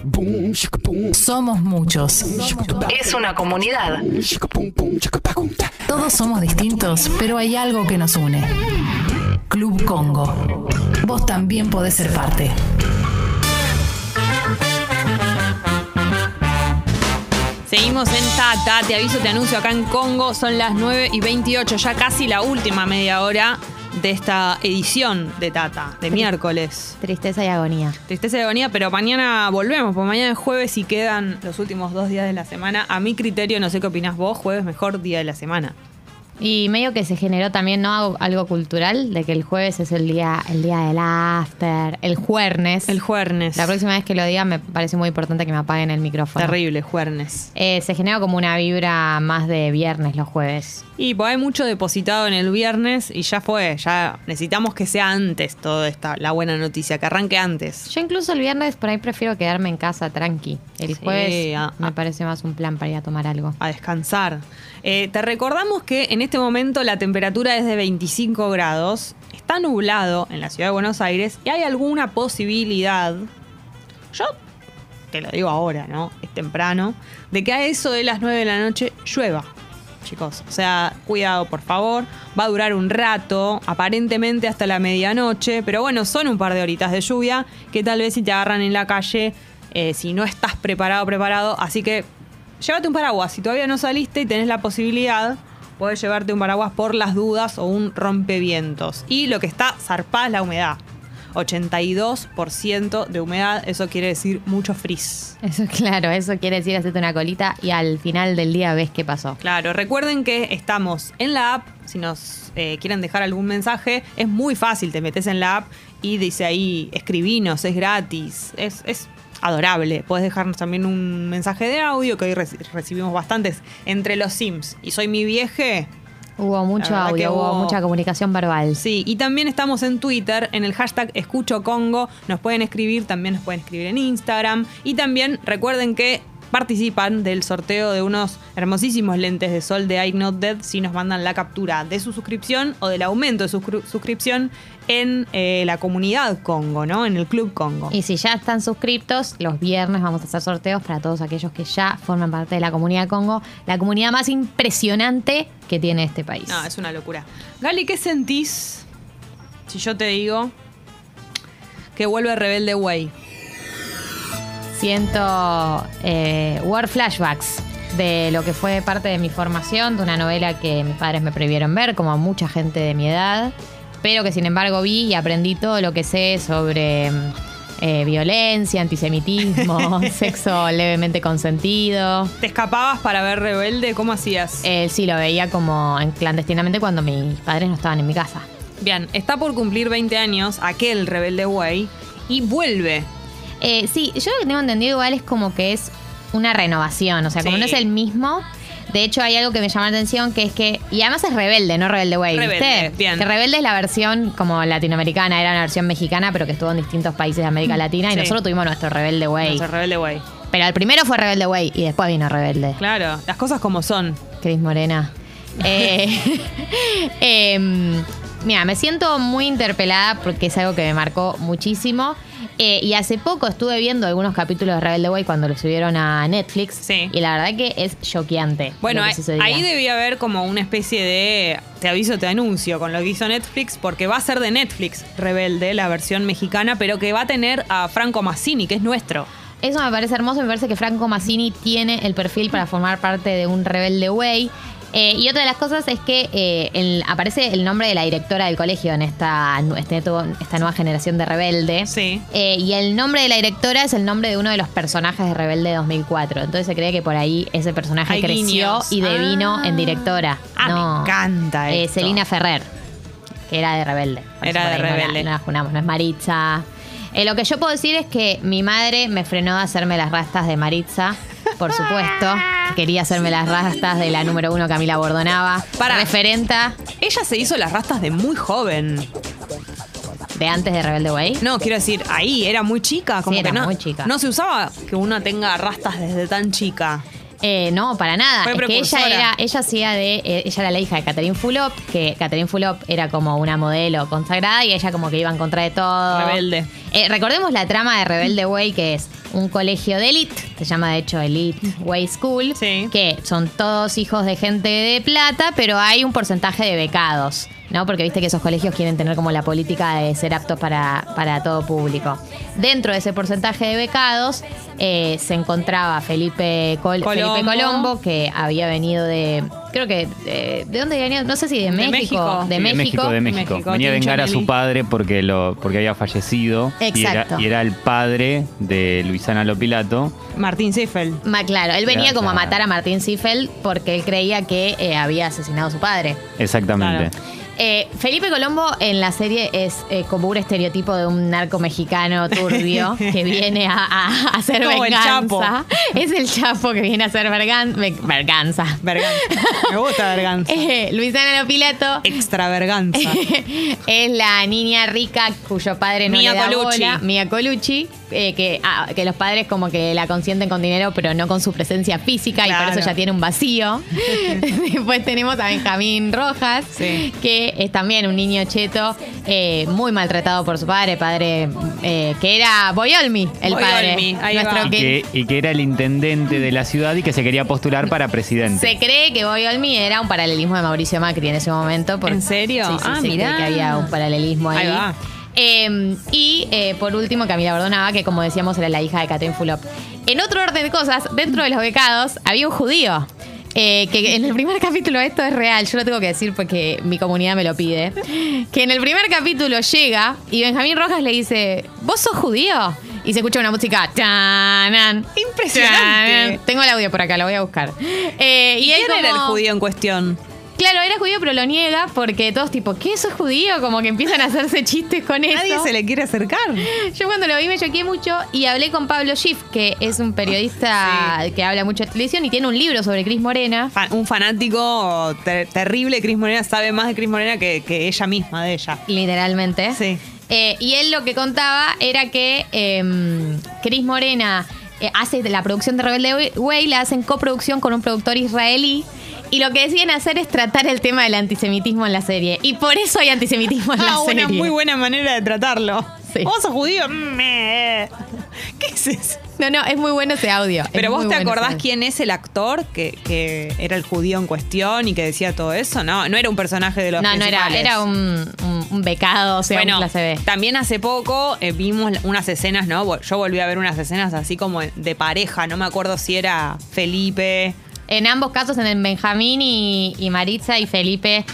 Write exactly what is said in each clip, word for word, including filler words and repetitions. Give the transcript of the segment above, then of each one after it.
Somos muchos. Es una comunidad. Todos somos distintos, pero hay algo que nos une. Club Congo. Vos también podés ser parte. Seguimos en Tata, te aviso, te anuncio acá en Congo, son las nueve y veintiocho, ya casi la última media hora de esta edición de Tata, de miércoles. Tristeza y agonía. Tristeza y agonía, pero mañana volvemos, porque mañana es jueves y quedan los últimos dos días de la semana. A mi criterio, no sé qué opinás vos, jueves mejor día de la semana. Y medio que se generó también, ¿no?, algo cultural, de que el jueves es el día el día del after, el juernes. El juernes. La próxima vez que lo diga me parece muy importante que me apaguen el micrófono. Terrible, juernes. Eh, se generó como una vibra más de viernes los jueves. Y pues hay mucho depositado en el viernes y ya fue, ya necesitamos que sea antes toda esta, la buena noticia, que arranque antes. Yo incluso el viernes por ahí prefiero quedarme en casa tranqui. El Sí, jueves a- me a- parece más un plan para ir a tomar algo. A descansar. Eh, te recordamos que en este momento la temperatura es de veinticinco grados, está nublado en la ciudad de Buenos Aires y hay alguna posibilidad, yo te lo digo ahora, ¿no? Es temprano, de que a eso de las nueve de la noche llueva, chicos. O sea, cuidado, por favor. Va a durar un rato, aparentemente hasta la medianoche, pero bueno, son un par de horitas de lluvia que tal vez si te agarran en la calle, eh, si no estás preparado, preparado, así que llévate un paraguas. Si todavía no saliste y tenés la posibilidad, podés llevarte un paraguas por las dudas o un rompevientos. Y lo que está zarpada es la humedad. ochenta y dos por ciento de humedad, eso quiere decir mucho frizz. Eso, claro, eso quiere decir hacerte una colita y al final del día ves qué pasó. Claro, recuerden que estamos en la app. Si nos eh, quieren dejar algún mensaje, es muy fácil. Te metes en la app y dice ahí, escribinos, es gratis. Es, es adorable. Podés dejarnos también un mensaje de audio, que hoy reci- recibimos bastantes entre los Sims. Y soy mi vieje. Hubo mucho La verdad audio, que hubo hubo- mucha comunicación verbal. Sí, y también estamos en Twitter, en el hashtag Escucho Congo. Nos pueden escribir, también nos pueden escribir en Instagram. Y también recuerden que participan del sorteo de unos hermosísimos lentes de sol de I'm Not Dead si nos mandan la captura de su suscripción o del aumento de su suscri- suscripción en eh, la comunidad Congo, ¿no? En el Club Congo. Y si ya están suscriptos, los viernes vamos a hacer sorteos para todos aquellos que ya forman parte de la comunidad Congo, la comunidad más impresionante que tiene este país. No, es una locura. Gali, ¿qué sentís si yo te digo que vuelve Rebelde Way? Siento eh, war flashbacks de lo que fue parte de mi formación, de una novela que mis padres me prohibieron ver, como a mucha gente de mi edad, pero que sin embargo vi y aprendí todo lo que sé sobre eh, violencia, antisemitismo, sexo levemente consentido. ¿Te escapabas para ver Rebelde? ¿Cómo hacías? Eh, sí, lo veía como en- clandestinamente cuando mis padres no estaban en mi casa. Bien, está por cumplir veinte años aquel Rebelde Way y vuelve. Eh, sí, yo lo que tengo entendido igual es como que es una renovación, o sea, como Sí. no es el mismo. De hecho, hay algo que me llama la atención, que es que... Y además es Rebelde, no Rebelde Way, Rebelde, ¿viste? bien. Que Rebelde es la versión como latinoamericana, era una versión mexicana, pero que estuvo en distintos países de América Latina. Y Sí. nosotros tuvimos nuestro Rebelde Way. Nuestro Rebelde Way. Pero el primero fue Rebelde Way y después vino Rebelde. Claro, las cosas como son. Cris Morena. Eh, em, mira, me siento muy interpelada porque es algo que me marcó muchísimo. Eh, y hace poco estuve viendo algunos capítulos de Rebelde Way cuando lo subieron a Netflix. Sí. Y la verdad que es choqueante. Bueno, lo que ahí, sucedía. ahí debía haber como una especie de te aviso, te anuncio con lo que hizo Netflix, porque va a ser de Netflix Rebelde, la versión mexicana, pero que va a tener a Franco Massini, que es nuestro. Eso me parece hermoso. Me parece que Franco Massini tiene el perfil para formar parte de un Rebelde Way. Eh, y otra de las cosas es que eh, el- aparece el nombre de la directora del colegio en esta, nu- este, tu- esta nueva generación de Rebelde. Sí. Eh, y el nombre de la directora es el nombre de uno de los personajes de Rebelde dos mil cuatro. Entonces se cree que por ahí ese personaje Hay creció guiños. y devino Ah. en directora. Ah, me encanta Eh, esto. Celina Ferrer, que era de Rebelde. Por Era eso de por ahí no la- Rebelde. No la junamos, no es Maritza. Eh, lo que yo puedo decir es que mi madre me frenó de hacerme las rastas de Maritza, por supuesto. Que quería hacerme las rastas de la número uno, Camila Bordonava. Pará. Referenta Ella se hizo las rastas de muy joven. de antes de Rebelde Way. No, quiero decir, ahí era muy chica. Como Sí, era que no, muy chica. No se usaba que uno tenga rastas desde tan chica. Eh, no, para nada. Fue es que ella precursora. era, ella hacía de, eh, ella era la hija de Catherine Fulop, que Catherine Fulop era como una modelo consagrada y ella como que iba en contra de todo. Rebelde. Eh, recordemos la trama de Rebelde Way, que es un colegio de elite, se llama de hecho Elite Way School, Sí. que son todos hijos de gente de plata, pero hay un porcentaje de becados, ¿no? Porque viste que esos colegios quieren tener como la política de ser aptos para, para todo público. Dentro de ese porcentaje de becados eh, se encontraba Felipe, Col- Colombo. Felipe Colombo, que había venido de, creo que, eh, ¿de dónde venía? No sé si de, México. México. De Sí, México. de México. México. Venía a Tincho vengar a su Nelly. padre porque lo porque había fallecido. Exacto. Y era, y era el padre de Luisana Lopilato. Martín Ziffel. Ma- claro, él venía Claro, como a claro. matar a Martín Ziffel porque él creía que eh, había asesinado a su padre. Exactamente. Claro. Eh, Felipe Colombo en la serie es eh, como un estereotipo de un narco mexicano turbio que viene a, a- a hacer Como el Chapo. venganza. Es el Chapo que viene a hacer vergan- ve- verganza. Verganza. Me gusta Verganza. Eh, Luisana Lopilato Extravaganza. es la niña rica cuyo padre no Mia le da Colucci. bola. Mia Colucci, eh, que, ah, que los padres como que la consienten con dinero, pero no con su presencia física, y Claro. por eso ya tiene un vacío. Después tenemos a Benjamín Rojas, Sí. que es también un niño cheto, eh, muy maltratado por su padre, padre eh, que era Boyolmi, el padre. Boyolmi, ahí Nuestro va. Y que- que, y que era el intendente de la ciudad y que se quería postular para presidente. Se cree que Boyolmi era un paralelismo de Mauricio Macri en ese momento. por- ¿En serio? Sí, sí, Ah, se cree mirá. que había un paralelismo ahí. Ahí va. Eh, y eh, por último, Camila Bordonaba, que como decíamos era la hija de Catherine Fulop. En otro orden de cosas, dentro de los becados había un judío. Eh, que en el primer capítulo, esto es real, yo lo tengo que decir porque mi comunidad me lo pide, que en el primer capítulo llega y Benjamín Rojas le dice, ¿vos sos judío? Y se escucha una música. ¡Tanan! Impresionante. ¡Tanan! Tengo el audio por acá, lo voy a buscar. Eh, y él ¿Quién era el como- judío en cuestión? Claro, era judío, pero lo niega porque todos tipo, ¿qué? ¿Sos judío? Como que empiezan a hacerse chistes con eso. Nadie se le quiere acercar. Yo cuando lo vi me choqué mucho y hablé con Pablo Schiff, que es un periodista Sí. que habla mucho de televisión y tiene un libro sobre Cris Morena. Fa- un fanático ter- terrible de Cris Morena, sabe más de Cris Morena que, que ella misma, de ella. Literalmente. Sí. Eh, y él lo que contaba era que eh, Cris Morena eh, hace de la producción de Rebelde Way, la hacen coproducción con un productor israelí. Y lo que deciden hacer es tratar el tema del antisemitismo en la serie. Y por eso hay antisemitismo en la Ah, serie. una muy buena manera de tratarlo. Sí. ¿Vos sos judío? Mm, eh. ¿Qué es eso? No, no, es muy bueno ese audio. Es Pero vos muy te bueno acordás ese audio. quién es el actor que, que era el judío en cuestión y que decía todo eso. No, no era un personaje de los No, no era, principales. era un, un, un becado, o sea, Bueno, un clase B. también hace poco eh, vimos unas escenas, ¿no? Vol- Yo volví a ver unas escenas así como de pareja. No me acuerdo si era Felipe. En ambos casos, en el Benjamín y, y Maritza y Felipe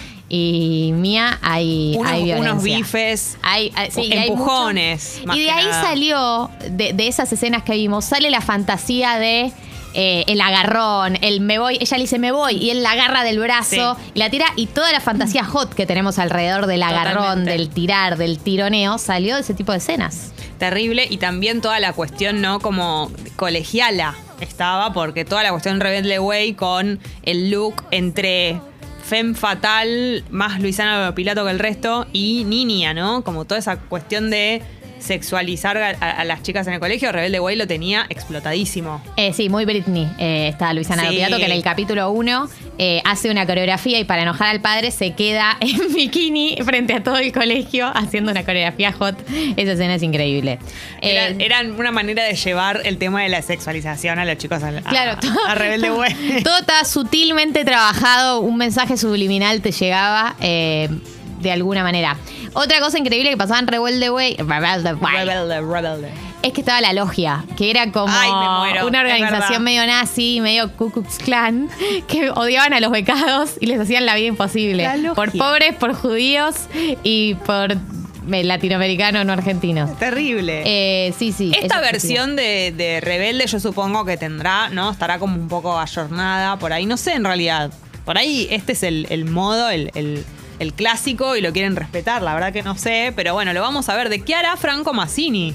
y Mía, hay, Unos, hay violencia. unos bifes. Hay, hay- sí, y hay empujones. mucho- más Y de que ahí nada. salió, de, de esas escenas que vimos, sale la fantasía de eh, el agarrón, el me voy, ella le dice me voy, y él la agarra del brazo, Sí. y la tira, y toda la fantasía hot que tenemos alrededor del agarrón, Totalmente. del tirar, del tironeo, salió de ese tipo de escenas. Terrible. Y también toda la cuestión, ¿no? Como colegiala estaba, porque toda la cuestión Rebelde Way con el look entre femme fatal, más Luisana Pilato que el resto, y niña, ¿no? Como toda esa cuestión de sexualizar a, a- a las chicas en el colegio. Rebelde Way lo tenía explotadísimo. Eh, sí, muy Britney. Eh, está Luisana Sí. Lopilato, que en el capítulo uno eh, hace una coreografía y para enojar al padre se queda en bikini frente a todo el colegio haciendo una coreografía hot. Esa escena es increíble. Era, Eh, era una manera de llevar el tema de la sexualización a los chicos a, a- Claro, todo, a Rebelde Way. todo está sutilmente trabajado, un mensaje subliminal te llegaba eh, de alguna manera. Otra cosa increíble que pasaba en Rebelde Way, Rebelde Way, Rebelde, rebelde. es que estaba la logia, que era como Ay, me muero, una es verdad. organización medio nazi, medio Ku Klux Klan, que odiaban a los becados y les hacían la vida imposible. La logia. Por pobres, por judíos y por eh, latinoamericanos no argentinos. Terrible. Eh, sí, sí. Esta eso sí. versión de, de Rebelde yo supongo que tendrá, ¿no? Estará como un poco ayornada por ahí. No sé en realidad. Por ahí este es el, el modo, el, el- el clásico y lo quieren respetar. La verdad que no sé. Pero bueno, lo vamos a ver. ¿De qué hará Franco Massini?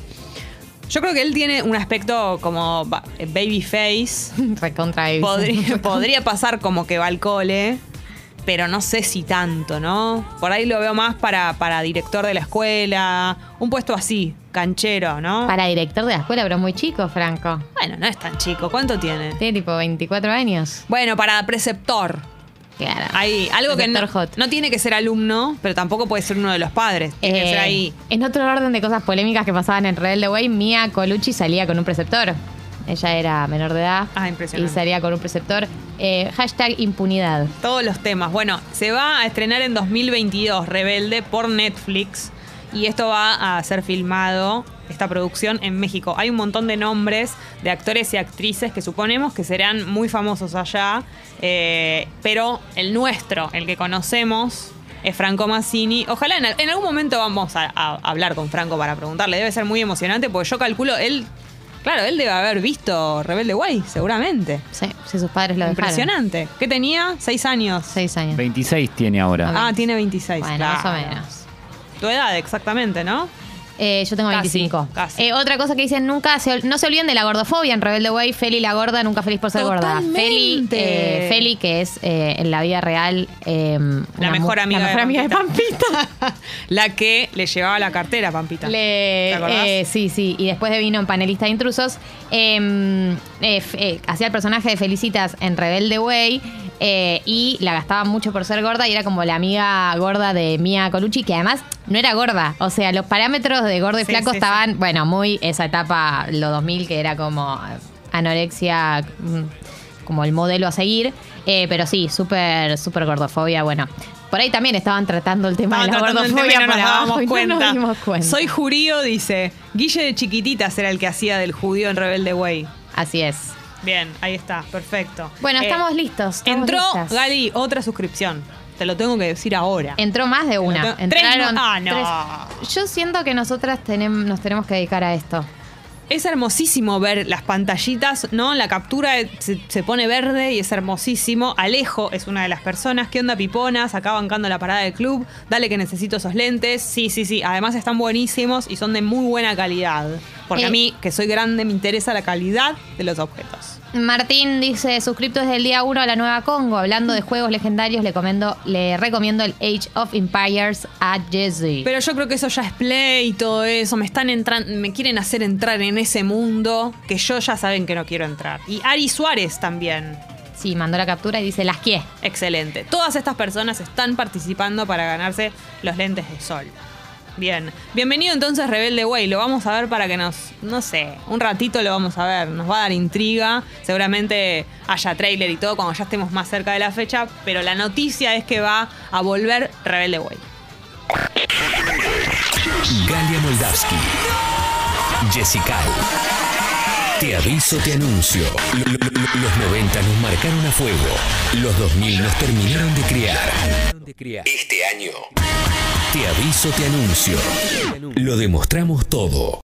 Yo creo que él tiene un aspecto como ba- babyface. Recontra Baby. Podría, podría pasar como que va al cole. pero no sé si tanto, ¿no? Por ahí lo veo más para, para director de la escuela, un puesto así, canchero, ¿no? Para director de la escuela, pero muy chico, Franco. Bueno, no es tan chico. ¿Cuánto tiene? Tiene tipo veinticuatro años. Bueno, para preceptor. Claro. Hay algo que no, Preceptor hot. no tiene que ser alumno, pero tampoco puede ser uno de los padres. Tiene que Eh, ser ahí. En otro orden de cosas polémicas que pasaban en Rebelde Way, Mia Colucci salía con un preceptor. Ella era menor de edad. Ah, impresionante. Y salía con un preceptor. Eh, hashtag impunidad. Todos los temas. Bueno, se va a estrenar en dos mil veintidós Rebelde por Netflix. Y esto va a ser filmado, esta producción, en México. Hay un montón de nombres de actores y actrices que suponemos que serán muy famosos allá. Eh, pero el nuestro, el que conocemos, es Franco Massini. Ojalá en, en algún momento vamos a, a hablar con Franco para preguntarle. Debe ser muy emocionante porque yo calculo, él... Claro, él debe haber visto Rebelde Way, seguramente. Sí, si sus padres lo dejaron. Impresionante. ¿Qué tenía? Seis años. Seis años. veintiséis tiene ahora. Ah, tiene veintiséis. Bueno, claro. más o menos. Tu edad, exactamente, ¿no? Eh, yo tengo Casi, veinticinco. casi. Eh, otra cosa que dicen, nunca se, no se olviden de la gordofobia en Rebelde Way. Feli la gorda, nunca feliz por ser Totalmente. gorda. Feli, eh, Feli, que es eh, en la vida real eh, La una mejor mu- amiga, la mejor de, amiga de Pampita. Pampita. La que le llevaba la cartera a Pampita. Le- ¿Te acordás? eh, sí, sí. Y después de vino en Panelista de Intrusos. eh, eh, f- eh, hacía el personaje de Felicitas en Rebelde Way. eh, y la gastaba mucho por ser gorda. Y era como la amiga gorda de Mia Colucci, que además no era gorda. O sea, los parámetros de gordo y Sí, flaco sí, estaban, bueno, muy esa etapa, los dos mil, que era como anorexia, mm, como el modelo a seguir. Eh, pero sí, súper, súper gordofobia. Bueno, por ahí también estaban tratando el tema Estaban de la tratando el tema gordofobia y no nos por abajo dábamos y no cuenta. nos dimos cuenta. Soy judío, dice. Guille de Chiquititas era el que hacía del judío en Rebelde Way. Así es. Bien, ahí está, perfecto. Bueno, Eh, estamos listos. estamos Entró, listas. Gali, otra suscripción. Te lo tengo que decir ahora. Entró más de una. Tres Entraron no- ah, no. tres. Yo siento que nosotras tenem- nos tenemos que dedicar a esto. Es hermosísimo ver las pantallitas, ¿no? La captura se, se pone verde y es hermosísimo. Alejo es una de las personas. ¿Qué onda, piponas? Acá bancando la parada del club. Dale que necesito esos lentes. Sí, sí, sí. Además están buenísimos y son de muy buena calidad. Porque Eh. a mí, que soy grande, me interesa la calidad de los objetos. Martín dice, suscripto desde el día uno a la nueva Congo. Hablando de juegos legendarios, le, comendo, le recomiendo el Age of Empires a Jesse. Pero yo creo que eso ya es play y todo eso. Me están entrando, me quieren hacer entrar en ese mundo que yo ya saben que no quiero entrar. Y Ari Suárez también. Sí, mandó la captura y dice, las quié. Excelente. Todas estas personas están participando para ganarse los lentes de sol. Bien. Bienvenido entonces Rebelde Way. Lo vamos a ver para que nos, no sé, un ratito lo vamos a ver. Nos va a dar intriga. Seguramente haya tráiler y todo cuando ya estemos más cerca de la fecha. Pero la noticia es que va a volver Rebelde Way. Galia Moldavsky, Jessica. Te aviso, te anuncio. Lo- lo- lo- Los noventa nos marcaron a fuego. Los dos mil nos terminaron de criar. Este año. Te aviso, te anuncio. Lo demostramos todo.